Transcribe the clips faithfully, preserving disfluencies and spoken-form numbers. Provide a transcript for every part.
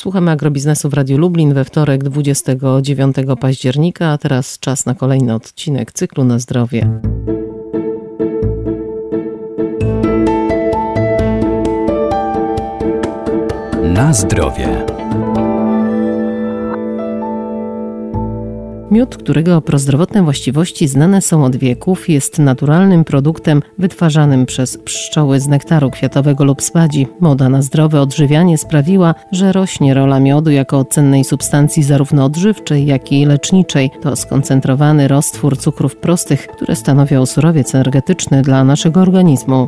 Słuchamy agrobiznesu w Radiu Lublin we wtorek dwudziestego dziewiątego października, a teraz czas na kolejny odcinek cyklu Na zdrowie. Na zdrowie. Miód, którego prozdrowotne właściwości znane są od wieków, jest naturalnym produktem wytwarzanym przez pszczoły z nektaru kwiatowego lub spadzi. Moda na zdrowe odżywianie sprawiła, że rośnie rola miodu jako cennej substancji zarówno odżywczej, jak i leczniczej. To skoncentrowany roztwór cukrów prostych, które stanowią surowiec energetyczny dla naszego organizmu.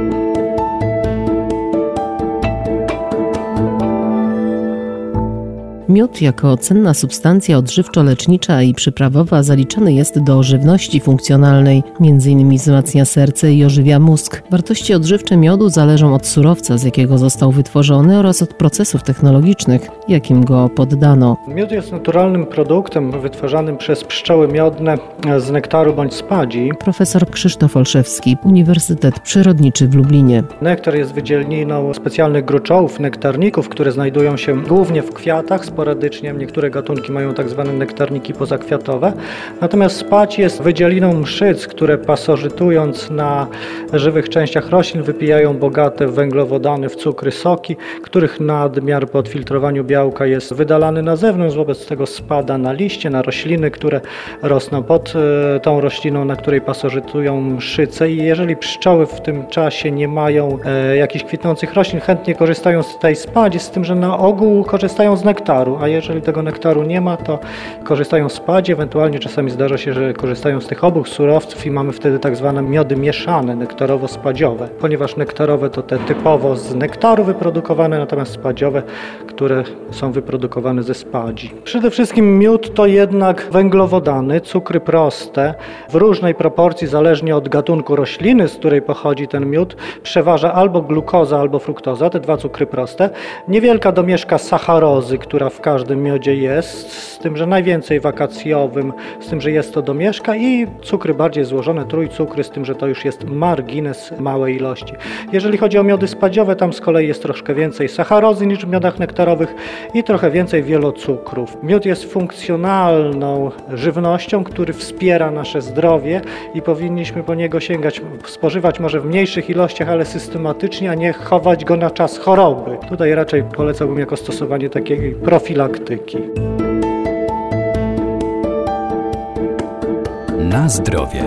Miód jako cenna substancja odżywczo-lecznicza i przyprawowa zaliczany jest do żywności funkcjonalnej. Między innymi wzmacnia serce i ożywia mózg. Wartości odżywcze miodu zależą od surowca, z jakiego został wytworzony, oraz od procesów technologicznych, jakim go poddano. Miód jest naturalnym produktem wytwarzanym przez pszczoły miodne z nektaru bądź spadzi. Profesor Krzysztof Olszewski, Uniwersytet Przyrodniczy w Lublinie. Nektar jest wydzielniną specjalnych gruczołów, nektarników, które znajdują się głównie w kwiatach. Sporadycznie niektóre gatunki mają tak zwane nektarniki pozakwiatowe. Natomiast spadź jest wydzieliną mszyc, które pasożytując na żywych częściach roślin wypijają bogate w węglowodany, w cukry, soki, których nadmiar po odfiltrowaniu białka jest wydalany na zewnątrz, wobec tego spada na liście, na rośliny, które rosną pod tą rośliną, na której pasożytują mszyce. I jeżeli pszczoły w tym czasie nie mają e, jakichś kwitnących roślin, chętnie korzystają z tej spadzi, z tym, że na ogół korzystają z nektaru. A jeżeli tego nektaru nie ma, to korzystają z spadzi, ewentualnie czasami zdarza się, że korzystają z tych obu surowców i mamy wtedy tak zwane miody mieszane, nektarowo-spadziowe, ponieważ nektarowe to te typowo z nektaru wyprodukowane, natomiast spadziowe, które są wyprodukowane ze spadzi. Przede wszystkim miód to jednak węglowodany, cukry proste, w różnej proporcji, zależnie od gatunku rośliny, z której pochodzi ten miód, przeważa albo glukoza, albo fruktoza, te dwa cukry proste. Niewielka domieszka sacharozy, która w każdym miodzie jest, z tym, że najwięcej w akacjowym, z tym, że jest to domieszka, i cukry bardziej złożone, trójcukry, z tym, że to już jest margines małej ilości. Jeżeli chodzi o miody spadziowe, tam z kolei jest troszkę więcej sacharozy niż w miodach nektarowych i trochę więcej wielocukrów. Miód jest funkcjonalną żywnością, który wspiera nasze zdrowie i powinniśmy po niego sięgać, spożywać może w mniejszych ilościach, ale systematycznie, a nie chować go na czas choroby. Tutaj raczej polecałbym jako stosowanie takiej profilaktyki. Na zdrowie.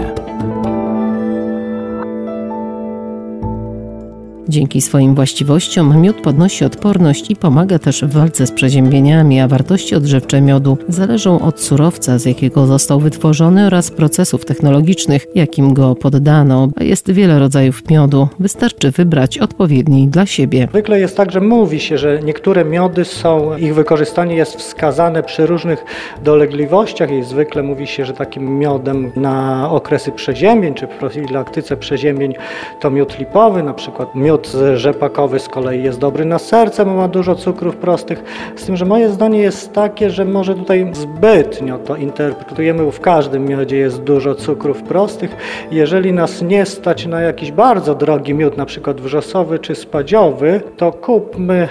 Dzięki swoim właściwościom miód podnosi odporność i pomaga też w walce z przeziębieniami, a wartości odżywcze miodu zależą od surowca, z jakiego został wytworzony, oraz procesów technologicznych, jakim go poddano. A jest wiele rodzajów miodu. Wystarczy wybrać odpowiedni dla siebie. Zwykle jest tak, że mówi się, że niektóre miody są, ich wykorzystanie jest wskazane przy różnych dolegliwościach i zwykle mówi się, że takim miodem na okresy przeziębień czy profilaktyce przeziębień to miód lipowy, na przykład miód rzepakowy z kolei jest dobry na serce, bo ma dużo cukrów prostych. Z tym, że moje zdanie jest takie, że może tutaj zbytnio to interpretujemy, bo w każdym miodzie jest dużo cukrów prostych. Jeżeli nas nie stać na jakiś bardzo drogi miód, na przykład wrzosowy czy spadziowy, to kupmy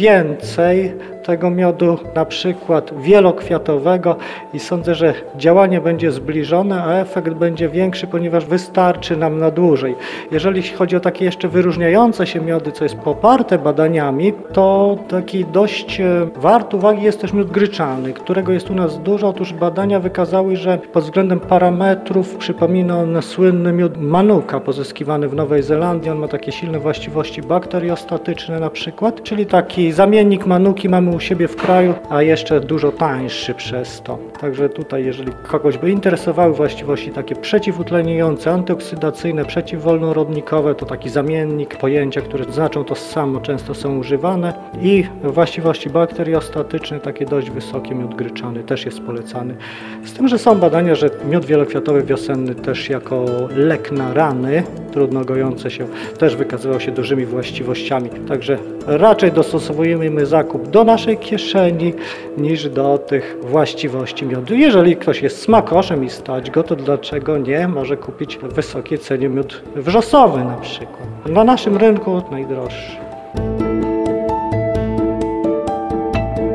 więcej tego miodu, na przykład wielokwiatowego, i sądzę, że działanie będzie zbliżone, a efekt będzie większy, ponieważ wystarczy nam na dłużej. Jeżeli chodzi o takie jeszcze wyróżniające się miody, co jest poparte badaniami, to taki dość wart uwagi jest też miód gryczany, którego jest u nas dużo. Otóż badania wykazały, że pod względem parametrów przypomina on słynny miód manuka pozyskiwany w Nowej Zelandii. On ma takie silne właściwości bakteriostatyczne na przykład, czyli taki zamiennik manuki mamy u siebie w kraju, a jeszcze dużo tańszy przez to. Także tutaj, jeżeli kogoś by interesowały właściwości takie przeciwutleniające, antyoksydacyjne, przeciwwolnorodnikowe, to taki zamiennik, pojęcia, które znaczą to samo, często są używane, i właściwości bakteriostatyczne, takie dość wysokie, miód gryczany też jest polecany. Z tym, że są badania, że miód wielokwiatowy wiosenny też jako lek na rany trudno gojące się też wykazywał się dużymi właściwościami. Także raczej dostosowujemy zakup do naszej kieszeni niż do tych właściwości miodu. Jeżeli ktoś jest smakoszem i stać go, to dlaczego nie może kupić w wysokiej cenie miód wrzosowy na przykład. Na naszym rynku najdroższy.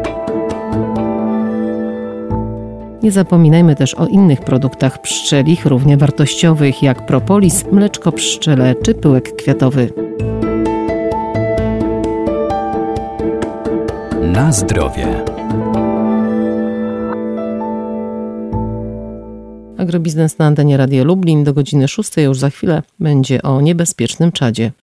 Nie zapominajmy też o innych produktach pszczelich, równie wartościowych jak propolis, mleczko pszczele czy pyłek kwiatowy. Na zdrowie. Agrobiznes na antenie Radio Lublin do godziny szóstej już za chwilę będzie o niebezpiecznym czadzie.